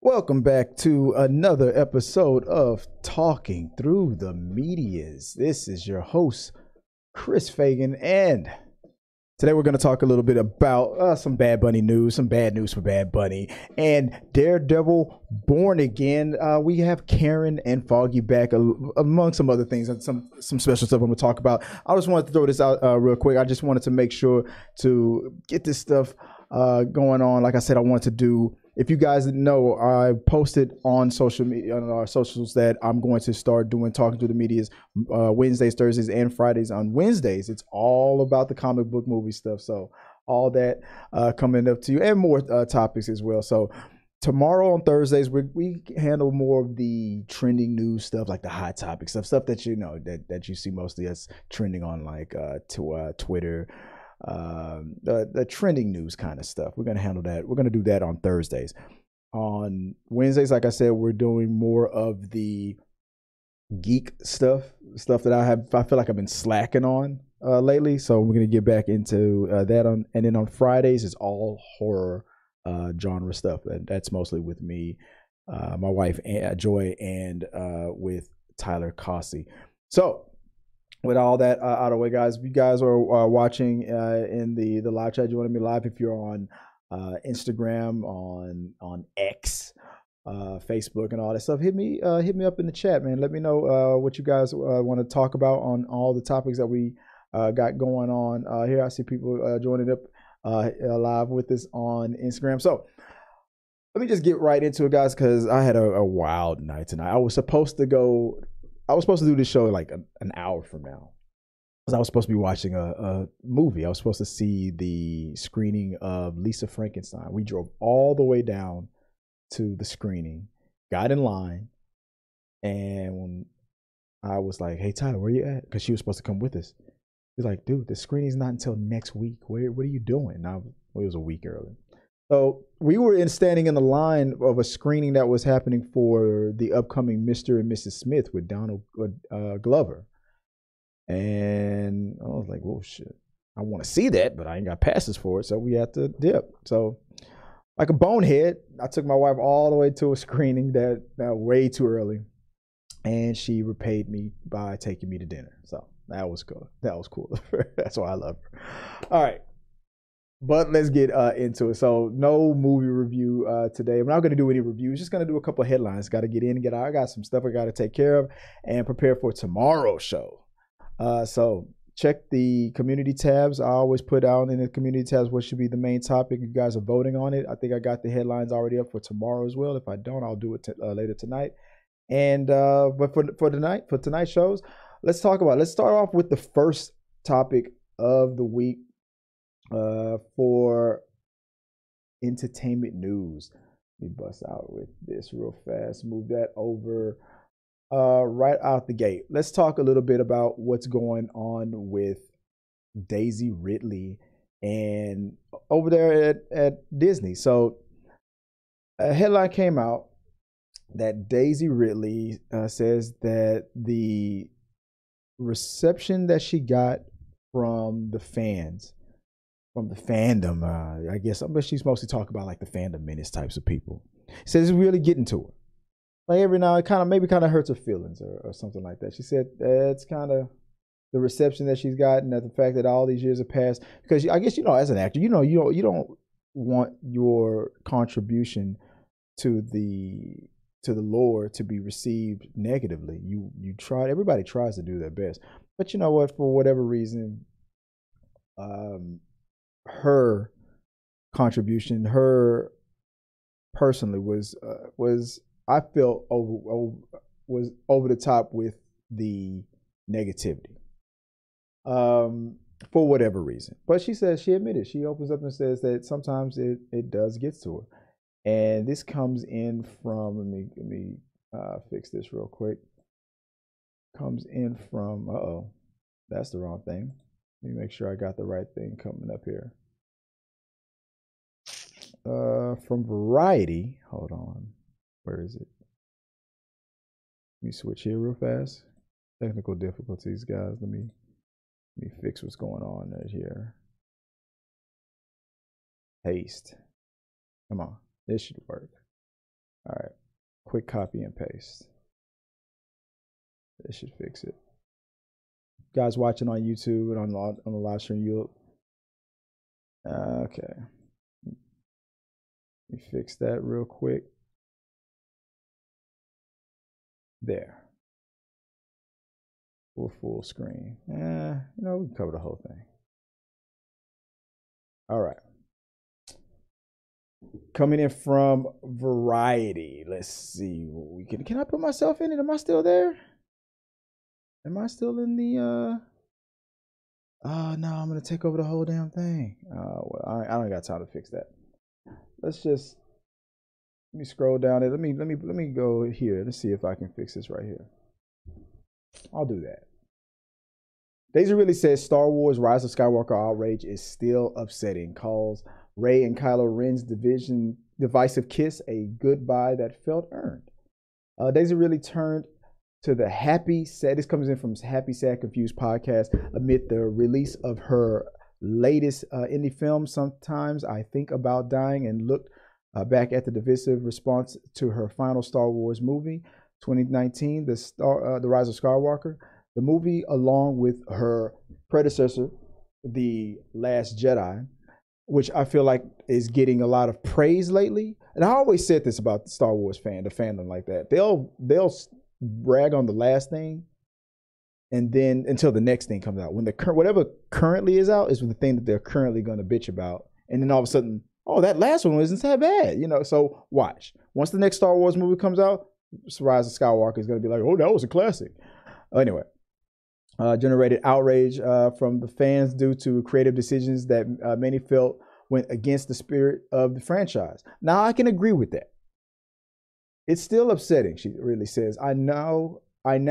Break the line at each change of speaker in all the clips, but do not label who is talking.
Welcome back to another episode of Talking Through the Medias. This is your host, Chris Fagan, and today we're going to talk a little bit about some Bad Bunny news, some bad news for Bad Bunny, and Daredevil Born Again. We have Karen and Foggy back, among some other things, and some special stuff I'm going to talk about. I just wanted to throw this out real quick. I just wanted to make sure to get this stuff going on. Like I said, I wanted to do. If you guys didn't know, I posted on social media, on our socials, that I'm going to start doing Talking to the Medias Wednesdays, Thursdays, and Fridays. On Wednesdays, it's all about the comic book movie stuff. So all that coming up to you, and more topics as well. So tomorrow on Thursdays, we handle more of the trending news stuff, like the hot topic stuff that you know that you see mostly as trending on like Twitter. The trending news kind of stuff. We're gonna handle that. We're gonna do that on Thursdays. On Wednesdays, like I said, we're doing more of the geek stuff that I feel like I've been slacking on lately. So we're gonna get back into that and then on Fridays it's all horror genre stuff, and that's mostly with me, my wife Joy, and with Tyler Cossey. So with all that out of the way, guys, if you guys are watching in the live chat, joining me live. If you're on Instagram, on X, Facebook, and all that stuff, hit me up in the chat, man. Let me know what you guys want to talk about on all the topics that we got going on here. I see people joining up live with us on Instagram. So let me just get right into it, guys, because I had a wild night tonight. I was supposed to do this show like an hour from now, because I was supposed to be watching a movie. I was supposed to see the screening of Lisa Frankenstein. We drove all the way down to the screening, got in line, and when I was like, "Hey Tyler, where you at?" Because she was supposed to come with us. He's like, "Dude, the screening's not until next week. What are you doing?" Now it was a week early. So we were standing in the line of a screening that was happening for the upcoming Mr. and Mrs. Smith with Donald Glover. And I was like, "Whoa, shit. I want to see that, but I ain't got passes for it." So we had to dip. So like a bonehead, I took my wife all the way to a screening that way too early. And she repaid me by taking me to dinner. So that was cool. That was cool. That's why I love her. All right. But let's get into it. So no movie review today. I'm not going to do any reviews. Just going to do a couple of headlines. Got to get in and get out. I got some stuff I got to take care of and prepare for tomorrow's show. So check the community tabs. I always put out in the community tabs what should be the main topic. You guys are voting on it. I think I got the headlines already up for tomorrow as well. If I don't, I'll do it later tonight. And but for tonight's shows, let's start off with the first topic of the week. For entertainment news, let me bust out with this real fast. Move that over right out the gate. Let's talk a little bit about what's going on with Daisy Ridley and over there at Disney. So a headline came out that Daisy Ridley says that the reception that she got from the fans, from the fandom, I guess she's mostly talking about like the fandom menace types of people. She says it's really getting to her. Like every now, it kind of hurts her feelings or something like that. She said it's kind of the reception that she's gotten, that the fact that all these years have passed. Because I guess, as an actor, you don't want your contribution to the lore to be received negatively. Everybody tries to do their best, but you know what? For whatever reason, her contribution, her personally was I felt was over the top with the negativity, for whatever reason. But she opens up and says that sometimes it does get to her, and this comes in from let me fix this real quick. Comes in from that's the wrong thing. Let me make sure I got the right thing coming up here. From Variety. Hold on. Where is it? Let me switch here real fast. Technical difficulties, guys. Let me fix what's going on here. Paste. Come on. This should work. All quick copy and paste. That should fix it. Guys watching on YouTube and on the live stream, you'll okay. Let me fix that real quick. There. Full screen. We can cover the whole thing. All right. Coming in from Variety. Let's see what we can. Can I put myself in it? Am I still there? Am I still in the? Oh no, I'm gonna take over the whole damn thing. Well, I don't got time to fix that. Let's just let me scroll down it. Let me go here. Let's see if I can fix this right here. I'll do that. Daisy really says Star Wars Rise of Skywalker outrage is still upsetting. Calls Rey and Kylo Ren's divisive kiss a goodbye that felt earned. Daisy really turned to the Happy Sad. This comes in from Happy Sad Confused podcast amid the release of her latest indie film. Sometimes I think about dying, and looked back at the divisive response to her final Star Wars movie, 2019, The Rise of Skywalker. The movie, along with her predecessor, The Last Jedi, which I feel like is getting a lot of praise lately. And I always said this about the Star Wars the fandom like that. They'll brag on the last thing, and then until the next thing comes out. When whatever currently is out is the thing that they're currently going to bitch about, and then all of a sudden, oh, that last one wasn't that bad, So watch. Once the next Star Wars movie comes out, Rise of Skywalker is going to be like, oh, that was a classic. Anyway. Generated outrage from the fans due to creative decisions that many felt went against the spirit of the franchise. Now, I can agree with that. It's still upsetting, she really says. I now,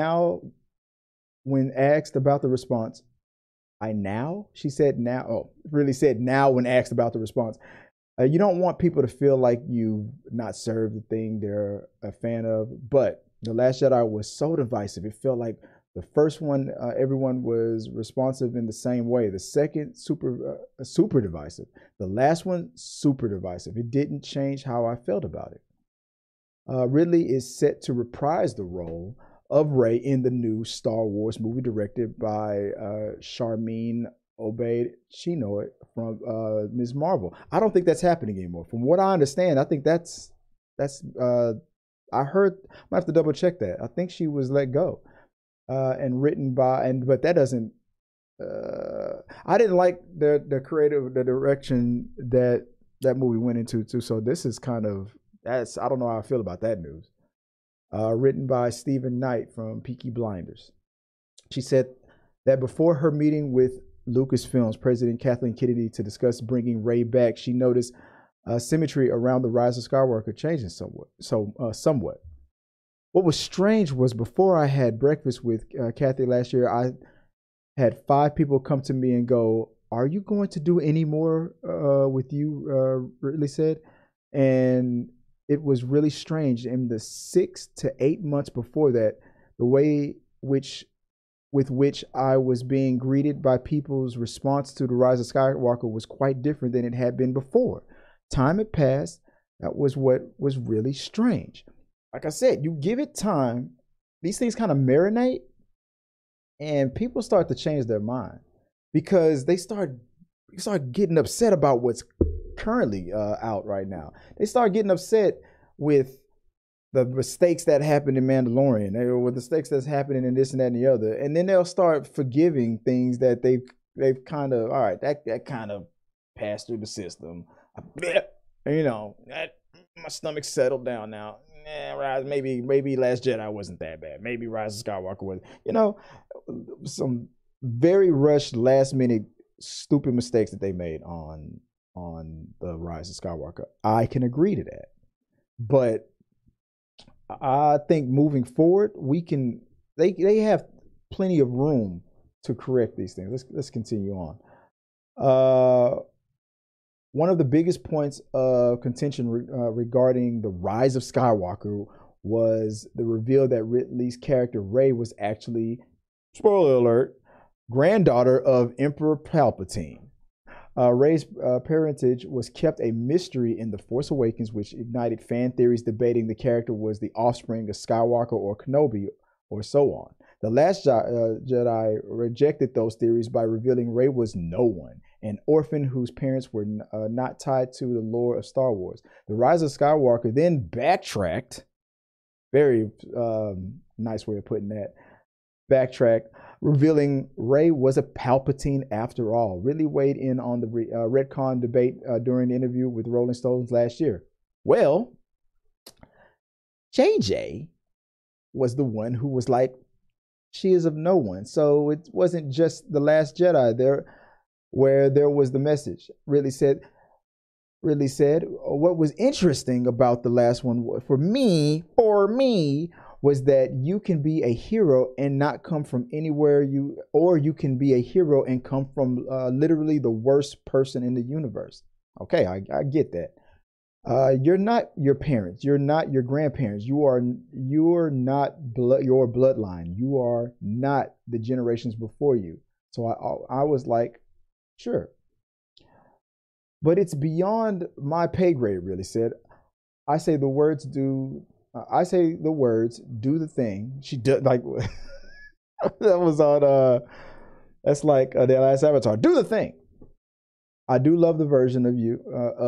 when asked about the response, she said now, really said now when asked about the response. You don't want people to feel like you not served the thing they're a fan of, but The Last Jedi was so divisive. It felt like the first one, everyone was responsive in the same way. The second, super divisive. The last one, super divisive. It didn't change how I felt about it. Ridley is set to reprise the role of Rey in the new Star Wars movie directed by Sharmeen Obaid-Chinoy from Ms. Marvel. I don't think that's happening anymore. From what I understand, I think that's I heard, I might have to double check that. I think she was let go. And written by, but that doesn't. I didn't like the direction that movie went into too. So this is I don't know how I feel about that news. Written by Stephen Knight from Peaky Blinders. She said that before her meeting with Lucasfilm's president Kathleen Kennedy to discuss bringing Rey back, she noticed symmetry around the Rise of Skywalker changing somewhat. What was strange was before I had breakfast with Kathy last year, I had 5 people come to me and go, "Are you going to do any more with you?" Ridley said. And it was really strange. In the 6 to 8 months before that, the way with which I was being greeted by people's response to The Rise of Skywalker was quite different than it had been before. Time had passed. That was what was really strange. Like I said, you give it time, these things kind of marinate, and people start to change their mind because they start getting upset about what's currently out right now. They start getting upset with the mistakes that happened in Mandalorian, or with the mistakes that's happening in this and that and the other, and then they'll start forgiving things that they've kind of, all right, that kind of passed through the system. My stomach settled down now. Maybe Last Jedi wasn't that bad. Maybe Rise of Skywalker was. Some very rushed, last minute, stupid mistakes that they made on the Rise of Skywalker. I can agree to that, but I think moving forward, they have plenty of room to correct these things. Let's continue on. One of the biggest points of contention regarding the Rise of Skywalker was the reveal that Ridley's character Rey was actually, spoiler alert, granddaughter of Emperor Palpatine. Rey's parentage was kept a mystery in The Force Awakens, which ignited fan theories debating the character was the offspring of Skywalker or Kenobi, or so on. The Last Jedi rejected those theories by revealing Rey was no one, an orphan whose parents were not tied to the lore of Star Wars. The Rise of Skywalker then backtracked. Very nice way of putting that. Backtracked, revealing Rey was a Palpatine after all. Really weighed in on the retcon debate during the interview with Rolling Stones last year. Well, JJ was the one who was like, she is of no one. So it wasn't just The Last Jedi there where there was the message. Really said, what was interesting about the last one for me, was that you can be a hero and not come from anywhere or you can be a hero and come from literally the worst person in the universe. Okay, I get that. You're not your parents. You're not your grandparents. You're not your bloodline. You are not the generations before you. So I was like, sure. But it's beyond my pay grade, really said. I say the words, do the thing. She did, like, that was on, that's like the last Avatar. Do the thing. I do love the version of you,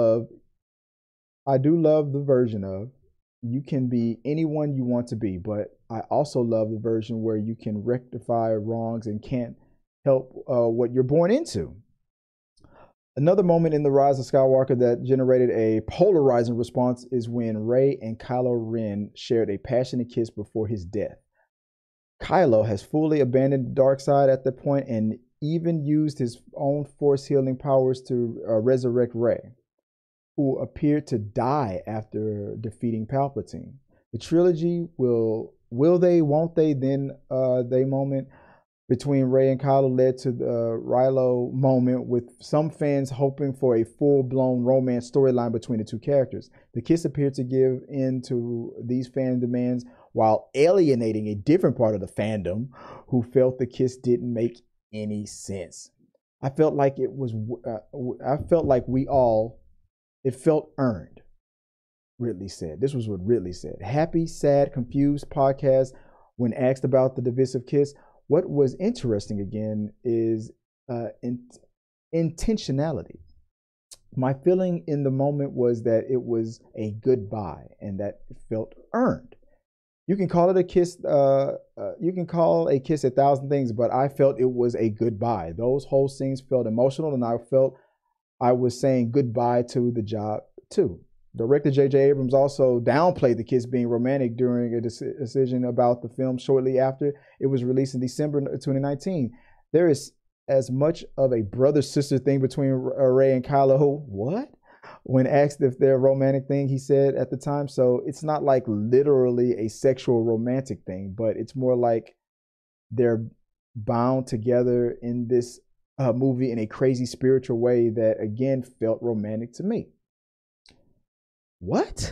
you can be anyone you want to be, but I also love the version where you can rectify wrongs and can't help what you're born into. Another moment in The Rise of Skywalker that generated a polarizing response is when Rey and Kylo Ren shared a passionate kiss before his death. Kylo has fully abandoned the dark side at that point and even used his own force healing powers to resurrect Rey, who appeared to die after defeating Palpatine. The trilogy will they, won't they, then they moment between Rey and Kylo led to the Rilo moment, with some fans hoping for a full-blown romance storyline between the two characters. The kiss appeared to give in to these fan demands while alienating a different part of the fandom who felt the kiss didn't make any sense. I felt like it felt earned, Ridley said. This was what Ridley said. Happy, sad, confused podcast when asked about the divisive kiss. What was interesting again is intentionality. My feeling in the moment was that it was a goodbye and that it felt earned. You can call it a kiss. You can call a kiss 1,000 things, but I felt it was a goodbye. Those whole scenes felt emotional, and I felt I was saying goodbye to the job too. Director J.J. Abrams also downplayed the kiss being romantic during a decision about the film shortly after it was released in December 2019. There is as much of a brother-sister thing between Rey and Kylo. What? When asked if they're a romantic thing, he said at the time, so it's not like literally a sexual romantic thing, but it's more like they're bound together in this movie in a crazy spiritual way that, again, felt romantic to me. What?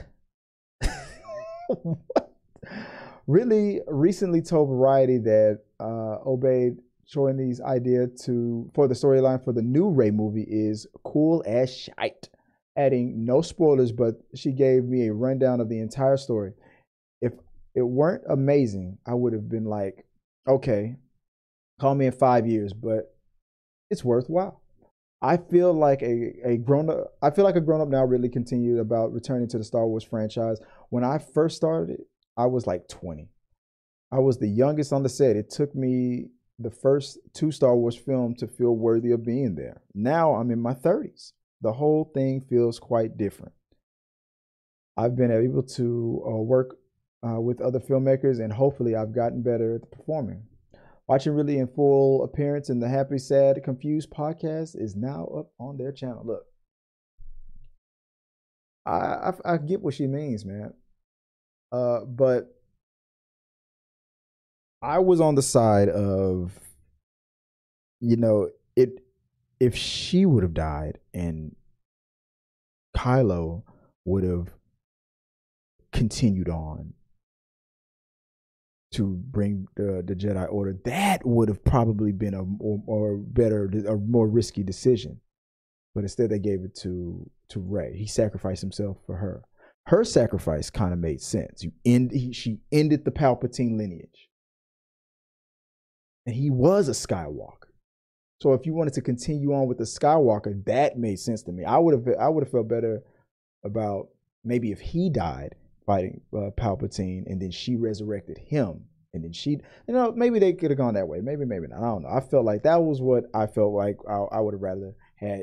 What? Really recently told Variety that Obeyed Chouin's idea for the storyline for the new Rey movie is cool as shite, adding no spoilers, but she gave me a rundown of the entire story. If it weren't amazing, I would have been like, okay, call me in 5 years, but it's worthwhile. I feel like a grown up now. Really continued about returning to the Star Wars franchise. When I first started, I was like 20. I was the youngest on the set. It took me the first 2 Star Wars films to feel worthy of being there. Now I'm in my 30s. The whole thing feels quite different. I've been able to work with other filmmakers, and hopefully I've gotten better at performing. Watching Ridley in full appearance in the Happy, Sad, Confused podcast is now up on their channel. Look, I get what she means, man. But I was on the side of, if she would have died and Kylo would have continued on to bring the Jedi Order, that would have probably been a more risky decision. but instead they gave it to Rey. He sacrificed himself for her. Her sacrifice kind of made sense. She ended the Palpatine lineage, and he was a Skywalker. So if you wanted to continue on with the Skywalker, that made sense to me. I would have felt better about maybe if he died fighting Palpatine, and then she resurrected him, and then she, maybe they could have gone that way. Maybe not. I don't know. I felt like that was what I felt like I would have rather had.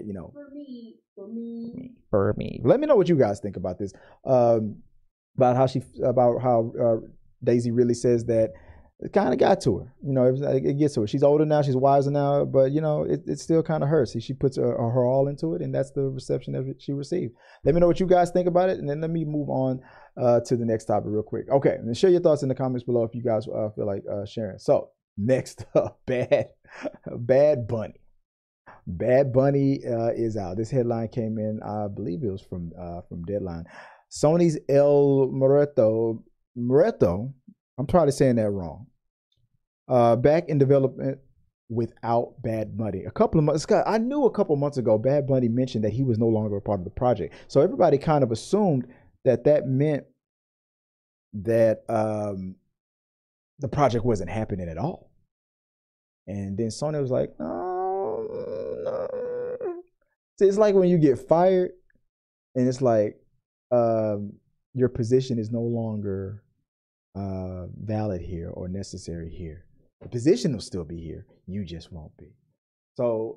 For me. Let me know what you guys think about this. About how Daisy really says that it kind of got to her. It gets to her. She's older now. She's wiser now. But, it still kind of hurts. She puts her all into it, and that's the reception that she received. Let me know what you guys think about it, and then let me move on to the next topic real quick. Okay, and share your thoughts in the comments below if you guys feel like sharing. So, next up, Bad Bunny. Bad Bunny is out. This headline came in, I believe it was from Deadline. Sony's El Muerto, I'm probably saying that wrong. Back in development without Bad Bunny. I knew a couple months ago, Bad Bunny mentioned that he was no longer a part of the project. So everybody kind of assumed that meant that the project wasn't happening at all. And then Sony was like, no. So it's like when you get fired and it's like your position is no longer valid here or necessary here. The position will still be here. You just won't be. So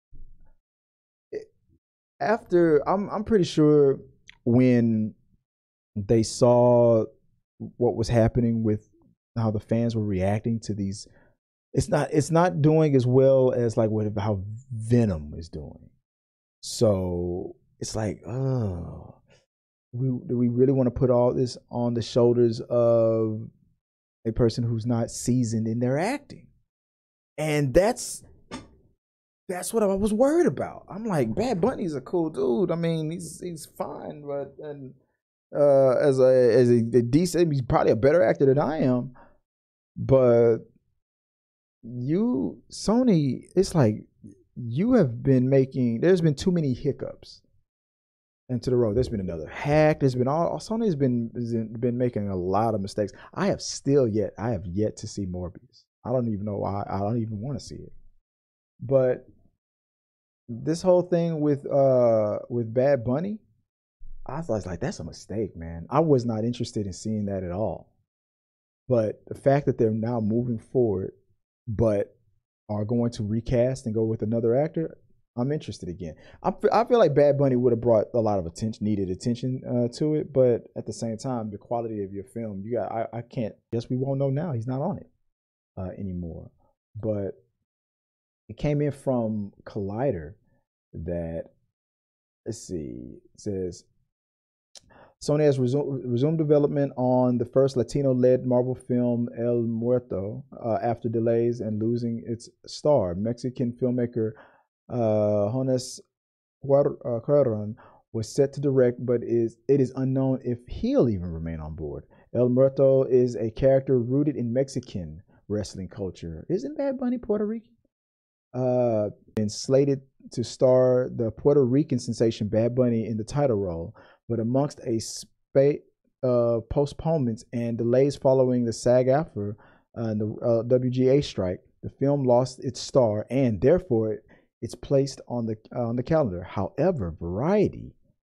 I'm pretty sure when they saw what was happening with how the fans were reacting to these, it's not doing as well as like how Venom is doing. So it's like, do we really want to put all this on the shoulders of a person who's not seasoned in their acting? And that's what I was worried about. I'm like, Bad Bunny's a cool dude. I mean, he's fine, but as a decent, he's probably a better actor than I am. But Sony, it's like you have been there's been too many hiccups into the road. There's been another hack. Sony's been making a lot of mistakes. I have yet to see Morbius. I don't even know why. I don't even want to see it. But this whole thing with Bad Bunny, I was like, that's a mistake, man. I was not interested in seeing that at all. But the fact that they're now moving forward, but are going to recast and go with another actor, I'm interested again. I feel like Bad Bunny would have brought a lot of needed attention to it, but at the same time, the quality of your film, I can't. Guess we won't know now. He's not on it anymore. But it came in from Collider that, let's see, it says Sony has resumed development on the first Latino-led Marvel film El Muerto after delays and losing its star. Mexican filmmaker Jonas Cuarón was set to direct, but it is unknown if he'll even remain on board. El Muerto is a character rooted in Mexican wrestling culture. Isn't Bad Bunny Puerto Rican? Been slated to star the Puerto Rican sensation Bad Bunny in the title role, but amongst a spate of postponements and delays following the SAG-AFTRA and the WGA strike, the film lost its star and therefore it's placed on the calendar. However, Variety,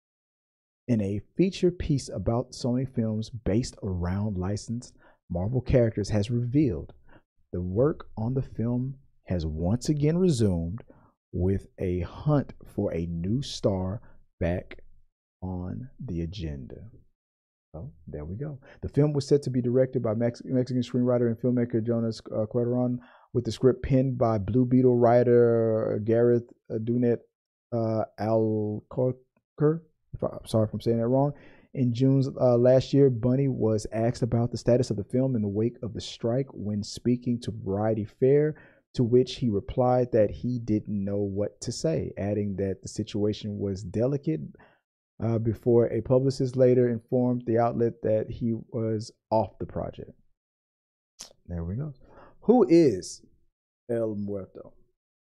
in a feature piece about Sony films based around licensed Marvel characters, has revealed the work on the film has once again resumed with a hunt for a new star back on the agenda. So there we go. The film was set to be directed by Mexican screenwriter and filmmaker Jonas Cuarón, with the script penned by Blue Beetle writer Gareth Dunet Alcorcer. Sorry if I'm saying that wrong. In June last year, Bunny was asked about the status of the film in the wake of the strike when speaking to Variety Fair, to which he replied that he didn't know what to say, adding that the situation was delicate before a publicist later informed the outlet that he was off the project. There we go. Who is El Muerto?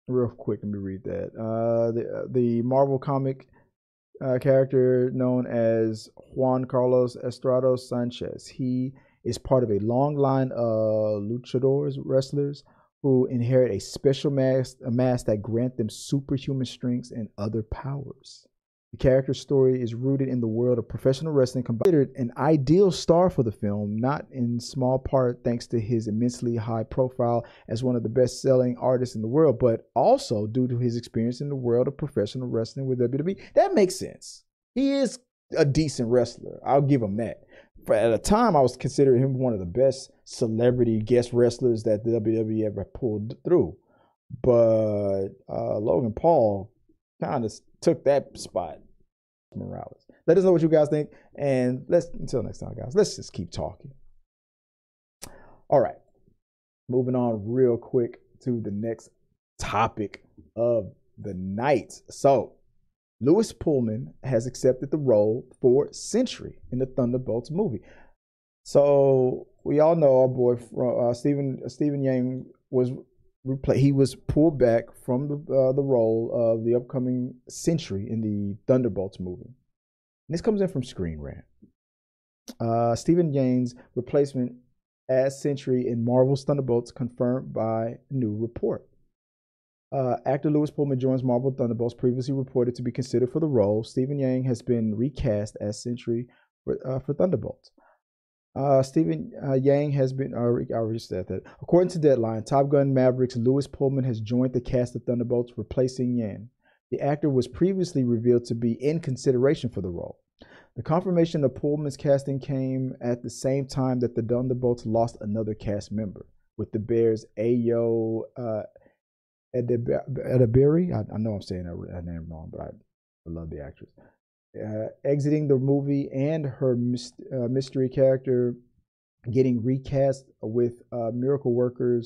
real quick. Let me read that. The Marvel comic character known as Juan Carlos Estrada Sanchez. He is part of a long line of luchadors, wrestlers, who inherit a special mask that grant them superhuman strengths and other powers. The character's story is rooted in the world of professional wrestling, considered an ideal star for the film, not in small part thanks to his immensely high profile as one of the best-selling artists in the world, but also due to his experience in the world of professional wrestling with WWE. That makes sense. He is a decent wrestler. I'll give him that. But at a time, I was considering him one of the best celebrity guest wrestlers that the WWE ever pulled through. But Logan Paul kind of took that spot. Morales. Let us know what you guys think, and until next time, guys, let's just keep talking. All right, moving on real quick to the next topic of the night. So, Lewis Pullman has accepted the role for Sentry in the Thunderbolts movie. So we all know our boy Stephen Yang was he was pulled back from the role of the upcoming Sentry in the Thunderbolts movie. And this comes in from Screen Rant. Stephen Yang's replacement as Sentry in Marvel's Thunderbolts confirmed by a new report. Actor Lewis Pullman joins Marvel Thunderbolts, previously reported to be considered for the role. Stephen Yang has been recast as Sentry for Thunderbolts. Stephen Yang has been, I already said that. According to Deadline, Top Gun Maverick's Lewis Pullman has joined the cast of Thunderbolts, replacing Yang. The actor was previously revealed to be in consideration for the role. The confirmation of Pullman's casting came at the same time that the Thunderbolts lost another cast member, with the Bears' Ayo Edebiri. I know I'm saying her name wrong, but I love the actress. Exiting the movie, and her mystery character getting recast with Miracle Workers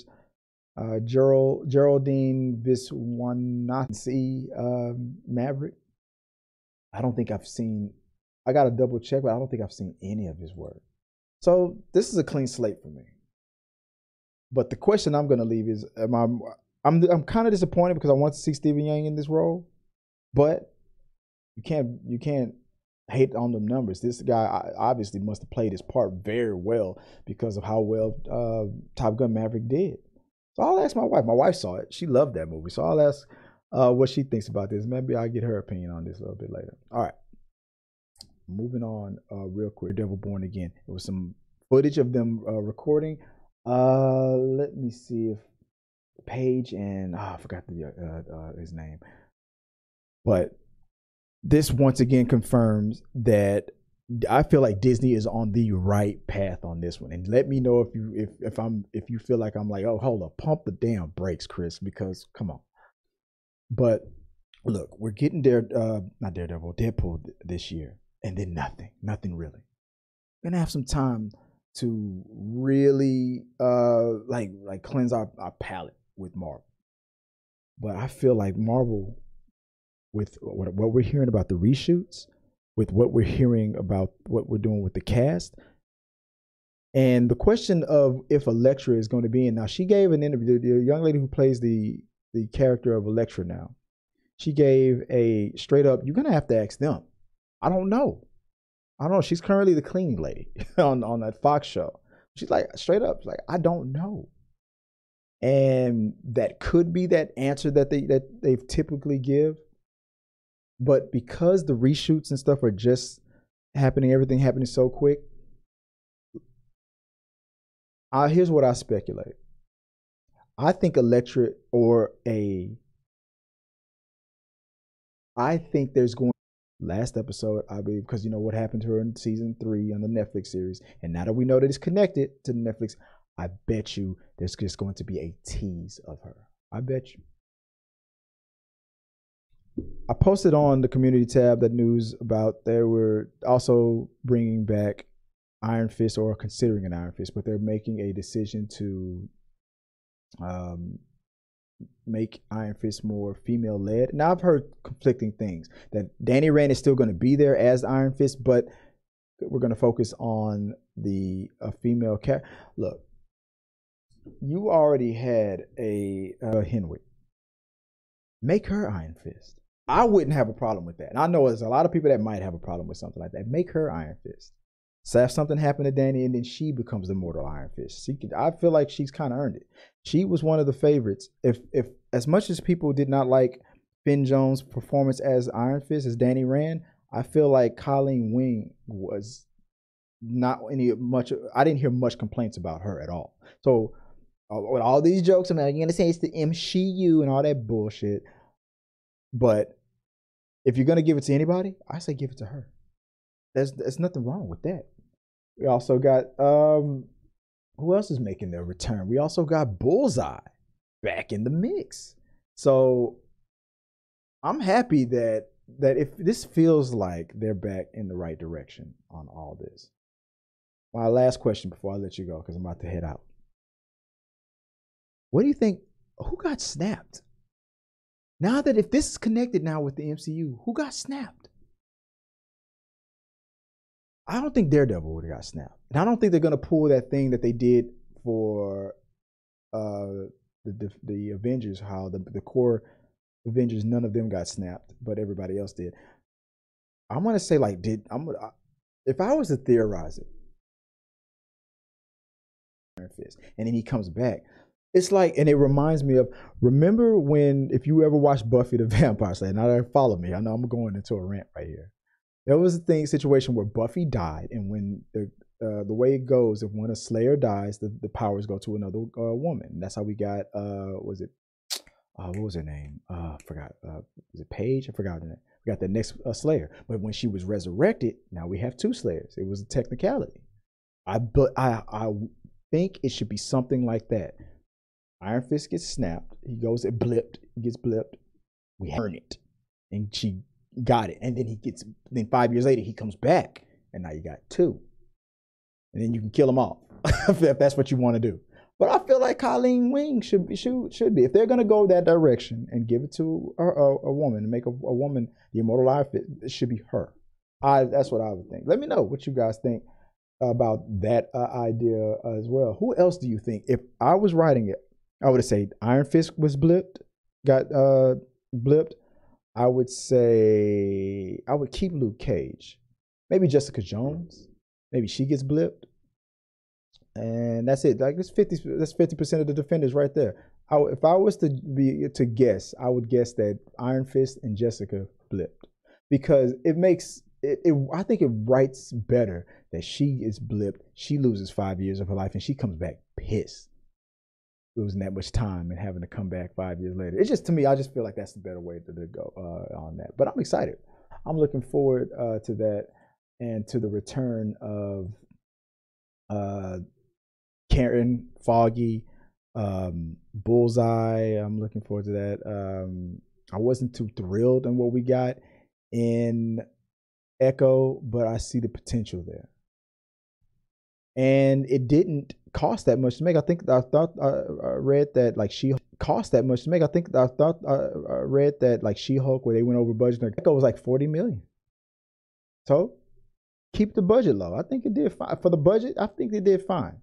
Geraldine Viswanathan Maverick. I don't think I've seen. I got to double check, but I don't think I've seen any of his work. So this is a clean slate for me. But the question I'm going to leave is, I'm kind of disappointed because I want to see Stephen Yang in this role, but you can't hate on the numbers. This guy obviously must have played his part very well because of how well Top Gun Maverick did. So I'll ask my wife. My wife saw it. She loved that movie. So I'll ask what she thinks about this. Maybe I'll get her opinion on this a little bit later. All right. Moving on real quick. Devil Born Again. There was some footage of them recording. Let me see if Paige and I forgot his name. But this once again confirms that I feel like Disney is on the right path on this one. And let me know if you feel like I'm like, oh, hold up, pump the damn brakes, Chris, because come on. But look, we're getting Deadpool this year, and then nothing really. We're gonna have some time to really like cleanse our palate with Marvel. But I feel like Marvel, with what we're hearing about the reshoots, with what we're hearing about what we're doing with the cast, and the question of if Elektra is going to be in. Now, she gave an interview, the young lady who plays the character of Elektra now, she gave a straight up, you're going to have to ask them. I don't know. She's currently the cleaning lady on that Fox show. She's like, straight up, like, I don't know. And that could be that answer that they've typically give. But because the reshoots and stuff are just happening, everything happening so quick, here's what I speculate. I think Elektra I think there's going last episode, I believe, because you know what happened to her in season 3 on the Netflix series. And now that we know that it's connected to Netflix, I bet you there's just going to be a tease of her. I bet you. I posted on the community tab that news about they were also bringing back Iron Fist, or considering an Iron Fist, but they're making a decision to make Iron Fist more female led. Now I've heard conflicting things that Danny Rand is still going to be there as Iron Fist, but we're going to focus on the female cat. Look, you already had a Henwick. Make her Iron Fist. I wouldn't have a problem with that. And I know there's a lot of people that might have a problem with something like that. Make her Iron Fist. So if something happened to Danny and then she becomes the mortal Iron Fist. I feel like she's kind of earned it. She was one of the favorites. If as much as people did not like Finn Jones' performance as Iron Fist, as Danny Rand, I feel like Colleen Wing was not I didn't hear much complaints about her at all. So with all these jokes, I'm going to say it's the MCU and all that bullshit. But if you're going to give it to anybody, I say give it to her. There's nothing wrong with that. We also got, who else is making their return? We also got Bullseye back in the mix. So I'm happy that if this feels like they're back in the right direction on all this. My last question before I let you go, because I'm about to head out. What do you think? Who got snapped? Now that if this is connected now with the MCU, who got snapped? I don't think Daredevil would have got snapped. And I don't think they're going to pull that thing that they did for the Avengers, how the core Avengers, none of them got snapped, but everybody else did. I'm going to say, like, if I was to theorize it, and then he comes back, it's like, and it reminds me of, remember when, if you ever watched Buffy the Vampire Slayer, now follow me, I know I'm going into a rant right here. There was a situation where Buffy died, and when the way it goes, if when a Slayer dies, the powers go to another woman. And that's how we got, what was her name? I forgot. Was it Paige? I forgot her name. We got the next Slayer. But when she was resurrected, now we have two Slayers. It was a technicality. I think it should be something like that. Iron Fist gets snapped. He goes, it blipped. He gets blipped. We earn it. And she got it. And then then 5 years later, he comes back. And now you got two. And then you can kill them all. if that's what you want to do. But I feel like Colleen Wing should be. If they're going to go that direction and give it to a woman and make a woman the immortal Iron Fist, it should be her. That's what I would think. Let me know what you guys think about that idea as well. Who else do you think? If I was writing it, I would say Iron Fist was got blipped. I would say I would keep Luke Cage. Maybe Jessica Jones. Maybe she gets blipped. And that's it. Like that's 50% of the Defenders right there. If I was to guess, I would guess that Iron Fist and Jessica blipped, because it makes it. I think it writes better that she is blipped. She loses 5 years of her life, and she comes back pissed, losing that much time and having to come back 5 years later. It's just, to me, I just feel like that's the better way to go on that. But I'm excited. I'm looking forward to that and to the return of Karen, Foggy, Bullseye. I'm looking forward to that. I wasn't too thrilled on what we got in Echo, but I see the potential there. And it didn't cost that much to make. I read that like She-Hulk cost that much to make. I read that like She-Hulk, where they went over budget, Echo was like $40 million. So keep the budget low. I think it did fine for the budget. I think it did fine.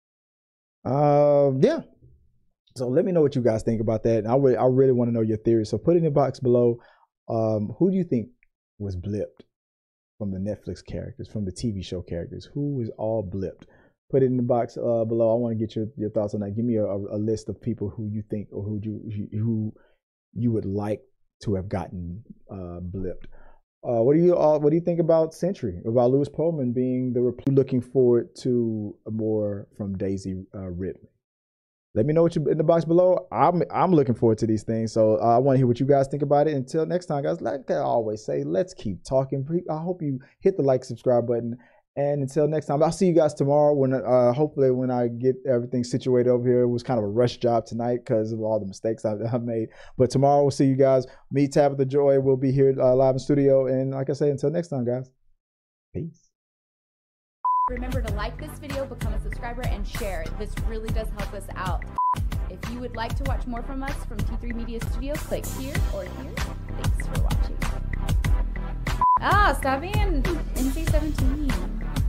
Yeah. So let me know what you guys think about that. And I really want to know your theories. So put it in the box below. Who do you think was blipped from the Netflix characters, from the TV show characters? Who was all blipped? Put it in the box below. I want to get your thoughts on that. Give me a list of people who you think, or who you would like to have gotten blipped. What do you think about Sentry, about Lewis Pullman being looking forward to more from Daisy Ridley? Let me know what you in the box below. I'm looking forward to these things, so I want to hear what you guys think about it. Until next time, guys, like I always say, let's keep talking. I hope you hit the like, subscribe button, and until next time, I'll see you guys tomorrow when hopefully when I get everything situated over here. It was kind of a rush job tonight because of all the mistakes I've made, but tomorrow we'll see you guys. Me, Tabitha Joy, will be here live in studio, and like I say, until next time, guys, peace.
Remember to like this video, become a subscriber, and share it. This really does help us out. If you would like to watch more from us from T3 Media Studio, click here or here. Thanks for watching. Stop being NC-17.